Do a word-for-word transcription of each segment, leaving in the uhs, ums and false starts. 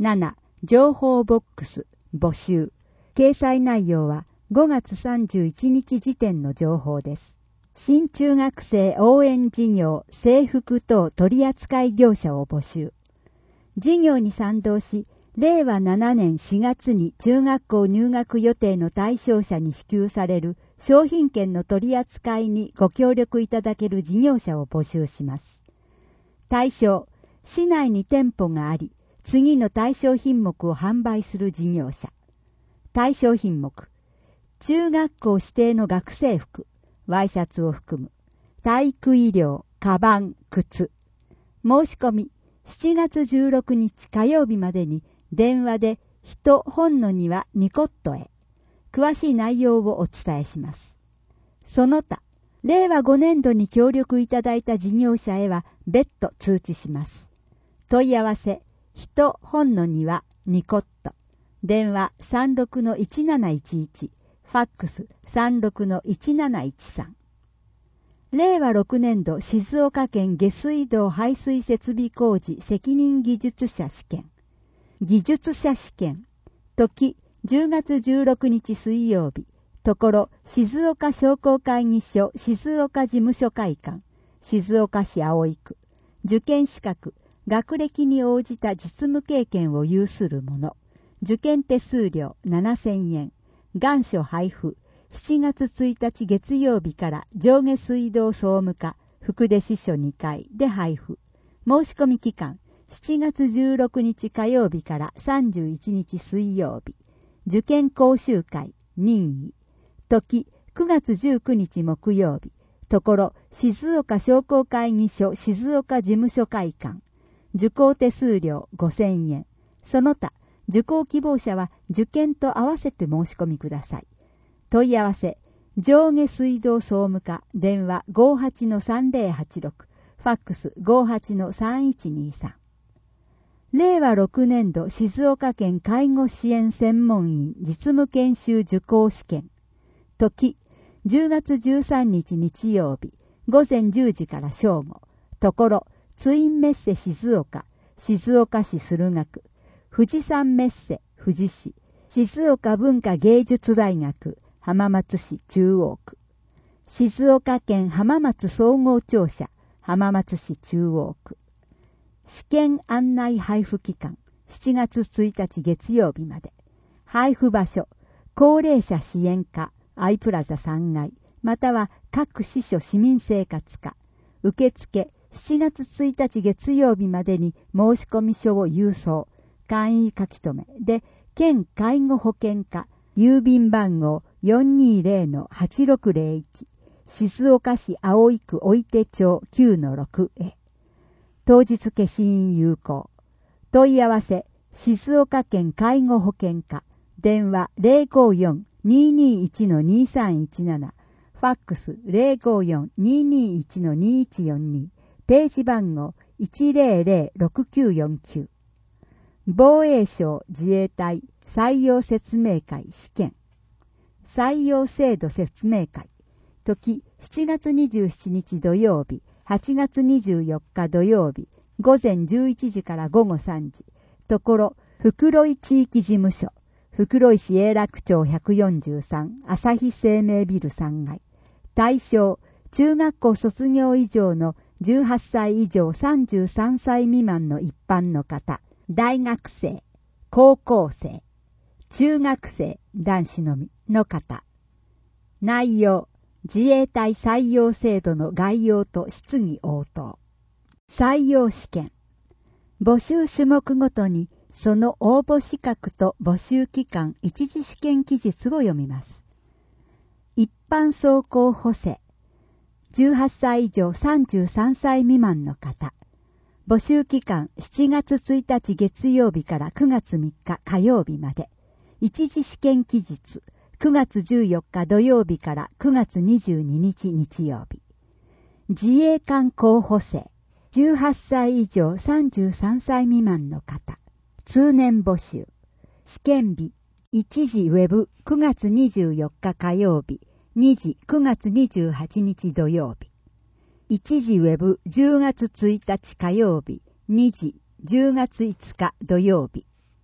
なな、情報ボックス、募集。掲載内容はごがつさんじゅういちにち時点の情報です。新中学生応援事業制服等取扱業者を募集。事業に賛同し、れいわななねんしがつに中学校入学予定の対象者に支給される商品券の取り扱いにご協力いただける事業者を募集します。対象、市内に店舗があり、次の対象品目を販売する事業者。対象品目、中学校指定の学生服、ワイシャツを含む、体育医療、カバン、靴。申し込み、しちがつじゅうろくにち火曜日までに電話で人本の庭ニコットへ。詳しい内容をお伝えします。その他、れいわごねんどに協力いただいた事業者へは別途通知します。問い合わせ、人本の庭ニコット。電話 さんろくのいちなないちいち。ファックス さんろくのいちなないちさん。れいわろくねんど静岡県下水道排水設備工事責任技術者試験。技術者試験。時、じゅうがつじゅうろくにち水曜日。ところ、静岡商工会議所静岡事務所会館。静岡市葵区。受験資格、学歴に応じた実務経験を有する者。受験手数料ななせんえん。願書配布。しちがつついたち月曜日から上下水道総務課福出支所にかいで配布。申し込み期間、しちがつじゅうろくにち火曜日からさんじゅういちにち水曜日。受験講習会、任意。時、くがつじゅうくにち木曜日。ところ、静岡商工会議所静岡事務所会館。受講手数料ごせんえん。その他、受講希望者は受験と合わせて申し込みください。問い合わせ、上下水道総務課、電話 ごはちのさんぜろはちろく、ファックス ごはちのさんいちにさん。れいわろくねんど静岡県介護支援専門員実務研修受講試験。時、じゅうがつじゅうさんにち日曜日、ごぜんじゅうじから正午。ところ、ツインメッセ静岡、静岡市駿河区。富士山メッセ、富士市、静岡文化芸術大学、浜松市中央区。静岡県浜松総合庁舎、浜松市中央区。試験案内配布期間、しちがつついたち月曜日まで。配布場所、高齢者支援課、アイプラザさんがい、または各支所市民生活課。受付、しちがつついたち月曜日までに申し込み書を郵送。簡易書き留めで、県介護保険課、郵便番号 よんにーぜろのはちろくぜろいち、静岡市葵区追手町 きゅうのろく へ。当日消印有効。問い合わせ、静岡県介護保険課、電話 ぜろごよんにーにーいちのにさんいちなな、ファックス ぜろごよんにーにーいちのにいちよんに、ページ番号 いちぜろぜろろくきゅうよんきゅう。防衛省自衛隊採用説明会試験。採用制度説明会。時、しちがつにじゅうしちにち土曜日、はちがつにじゅうよっか土曜日、ごぜんじゅういちじからごごさんじ。ところ、袋井地域事務所、袋井市永楽町ひゃくよんじゅうさん、朝日生命ビルさんがい。対象、中学校卒業以上のじゅうはっさい以上さんじゅうさんさい未満の一般の方。大学生、高校生、中学生、男子のみの方。内容、自衛隊採用制度の概要と質疑応答。採用試験。募集種目ごとにその応募資格と募集期間、一次試験記述を読みます。一般走行補正。じゅうはっさい以上さんじゅうさんさい未満の方。募集期間しちがつついたち月曜日からくがつみっか火曜日まで。一次試験期日くがつじゅうよっか土曜日からくがつにじゅうににち日曜日。自衛官候補生じゅうはっさい以上さんじゅうさんさい未満の方。通年募集。試験日一次ウェブくがつにじゅうよっか火曜日、に次くがつにじゅうはちにち土曜日。一次ウェブじゅうがつついたち火曜日、に次じゅうがついつか土曜日。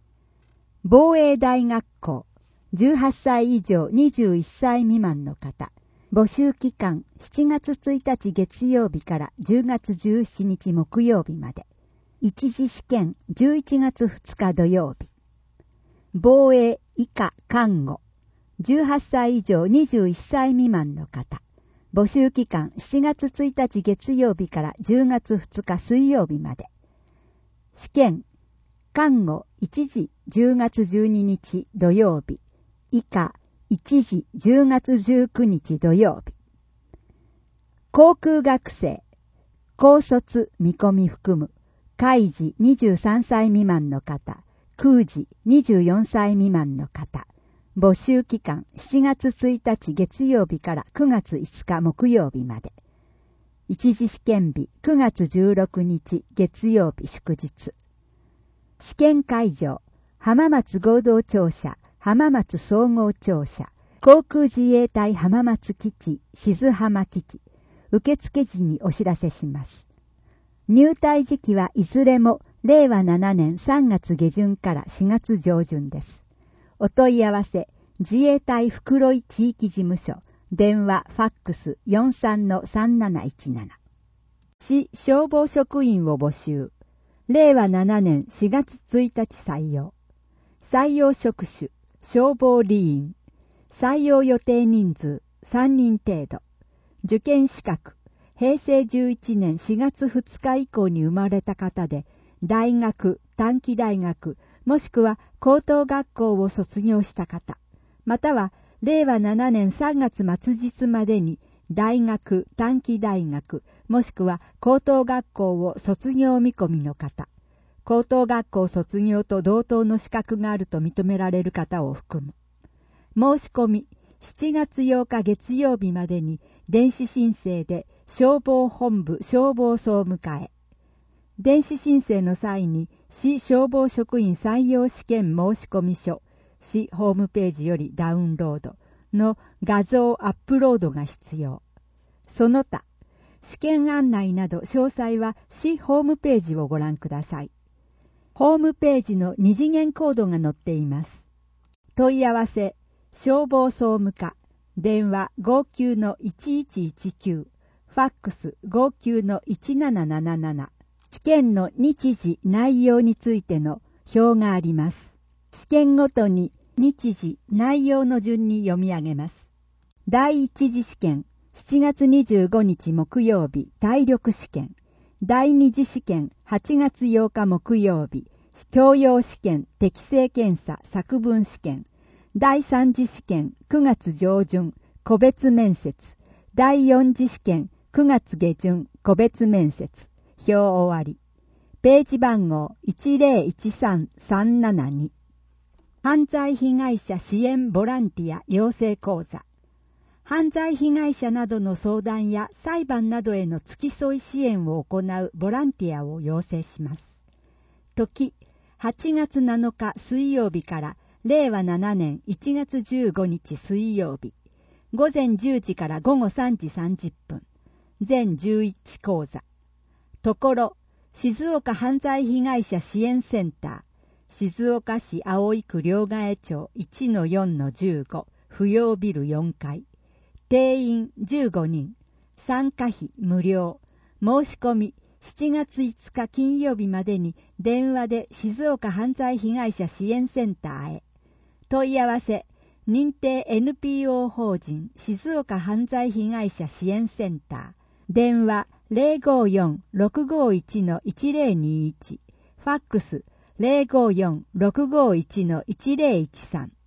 防衛大学校、じゅうはっさい以上にじゅういっさい未満の方、募集期間しちがつついたち月曜日からじゅうがつじゅうしちにち木曜日まで。一次試験じゅういちがつふつか土曜日。防衛以下看護、じゅうはっさい以上にじゅういっさい未満の方、募集期間しちがつついたち月曜日からじゅうがつふつか水曜日まで。試験看護一次じゅうがつじゅうににち土曜日、以下一次じゅうがつじゅうくにち土曜日。航空学生、高卒見込み含む、海事にじゅうさんさい未満の方、空事にじゅうよんさい未満の方、募集期間しちがつついたち月曜日からくがついつか木曜日まで。一次試験日くがつじゅうろくにち月曜日祝日。試験会場、浜松合同庁舎、浜松総合庁舎、航空自衛隊浜松基地、静浜基地。受付時にお知らせします。入隊時期はいずれもれいわななねんさんがつげじゅんからしがつじょうじゅんです。お問い合わせ、自衛隊袋井地域事務所、電話、ファックス よんさんのさんなないちなな。市消防職員を募集。れいわななねんしがつついたち採用。採用職種、消防理員。採用予定人数、さんにん程度。受験資格、へいせいじゅういちねんしがつふつか以降に生まれた方で、大学、短期大学、もしくは高等学校を卒業した方、またはれいわななねんさんがつ末日までに大学、短期大学、もしくは高等学校を卒業見込みの方、高等学校卒業と同等の資格があると認められる方を含む。申し込み、しちがつようか月曜日までに電子申請で消防本部消防総務課へ。電子申請の際に市消防職員採用試験申込書、市ホームページよりダウンロードの画像アップロードが必要。その他、試験案内など詳細は市ホームページをご覧ください。ホームページの二次元コードが載っています。問い合わせ、消防総務課、電話 ごきゅうのいちいちいちきゅう、ファックス ごきゅうのいちなななななな。試験の日時、内容についての表があります。試験ごとに日時、内容の順に読み上げます。第一次試験、しちがつにじゅうごにち木曜日、体力試験。第二次試験、はちがつようか木曜日、教養試験、適性検査、作文試験。第三次試験、くがつじょうじゅん、個別面接。第四次試験、くがつげじゅん、個別面接。表終わり。ページ番号 いちぜろいちさんさんななに。犯罪被害者支援ボランティア養成講座。犯罪被害者などの相談や裁判などへの付き添い支援を行うボランティアを養成します。時、はちがつなのか水曜日かられいわななねんいちがつじゅうごにち水曜日。午前じゅうじからごごさんじさんじゅっぷん。全じゅういち講座。ところ、静岡犯罪被害者支援センター、静岡市葵区両替町 いちのよんのじゅうご、扶養ビルよんかい。定員じゅうごにん。参加費無料。申し込み、しちがついつか金曜日までに電話で静岡犯罪被害者支援センターへ。問い合わせ、認定 エヌピーオー 法人静岡犯罪被害者支援センター。電話 ゼロごよんろくごいちのいちぜろにいち。ファックス ゼロごよんろくごいちのいちぜろいちさん。